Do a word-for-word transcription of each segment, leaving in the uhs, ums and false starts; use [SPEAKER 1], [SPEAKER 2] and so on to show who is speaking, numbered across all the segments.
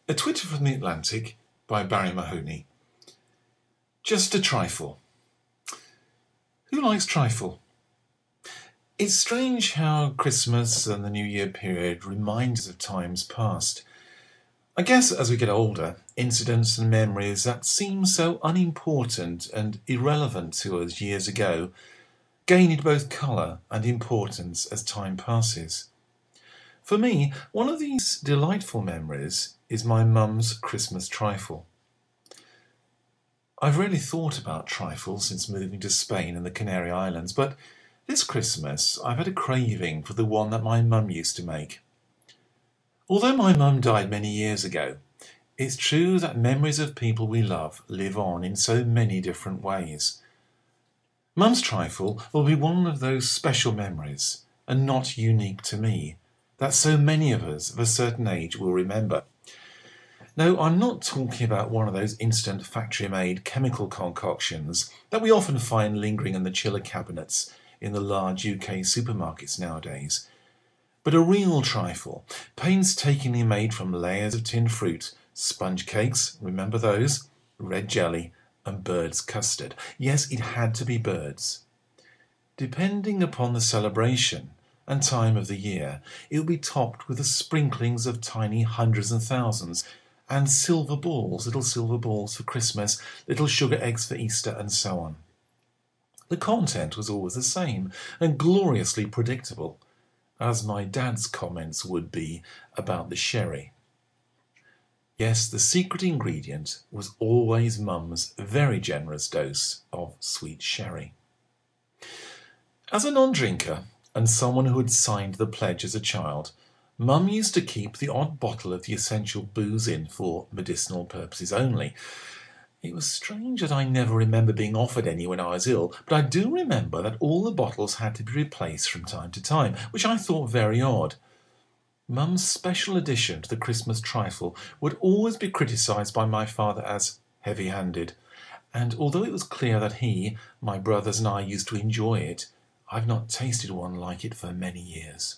[SPEAKER 1] A Twitter from the Atlantic by Barry Mahoney. Just a trifle. Who likes trifle? It's strange how Christmas and the New Year period remind us of times past. I guess as we get older, incidents and memories that seem so unimportant and irrelevant to us years ago gain in both colour and importance as time passes. For me, one of these delightful memories is my mum's Christmas trifle. I've rarely thought about trifles since moving to Spain and the Canary Islands, but this Christmas I've had a craving for the one that my mum used to make. Although my mum died many years ago, it's true that memories of people we love live on in so many different ways. Mum's trifle will be one of those special memories, and not unique to me, that so many of us of a certain age will remember. No, I'm not talking about one of those instant factory-made chemical concoctions that we often find lingering in the chiller cabinets in the large U K supermarkets nowadays, but a real trifle, painstakingly made from layers of tinned fruit, sponge cakes, remember those, red jelly, and bird's custard. Yes, it had to be birds. Depending upon the celebration and time of the year, it will be topped with the sprinklings of tiny hundreds and thousands, and silver balls, little silver balls for Christmas, little sugar eggs for Easter, and so on. The content was always the same, and gloriously predictable, as my dad's comments would be about the sherry. Yes, the secret ingredient was always Mum's very generous dose of sweet sherry. As a non-drinker, and someone who had signed the pledge as a child, Mum used to keep the odd bottle of the essential booze in for medicinal purposes only. It was strange that I never remember being offered any when I was ill, but I do remember that all the bottles had to be replaced from time to time, which I thought very odd. Mum's special addition to the Christmas trifle would always be criticised by my father as heavy-handed, and although it was clear that he, my brothers and I used to enjoy it, I've not tasted one like it for many years.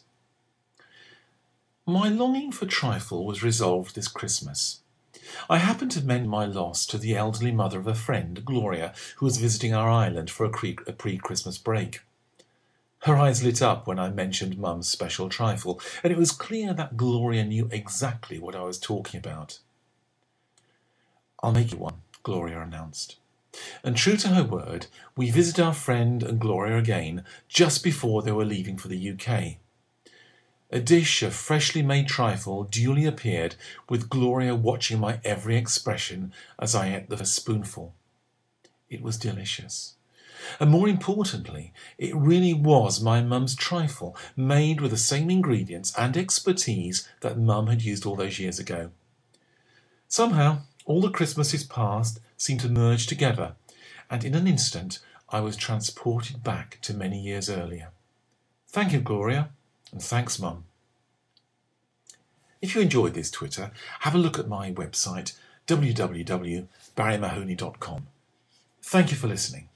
[SPEAKER 1] My longing for trifle was resolved this Christmas. I happened to mention my loss to the elderly mother of a friend, Gloria, who was visiting our island for a pre-Christmas break. Her eyes lit up when I mentioned Mum's special trifle, and it was clear that Gloria knew exactly what I was talking about. "I'll make you one," Gloria announced. And true to her word, we visited our friend and Gloria again just before they were leaving for the U K. A dish of freshly made trifle duly appeared, with Gloria watching my every expression as I ate the first spoonful. It was delicious. And more importantly, it really was my mum's trifle, made with the same ingredients and expertise that Mum had used all those years ago. Somehow, all the Christmases past seemed to merge together, and in an instant I was transported back to many years earlier. Thank you, Gloria, and thanks, Mum. If you enjoyed this Twitter, have a look at my website, w w w dot barry mahoney dot com. Thank you for listening.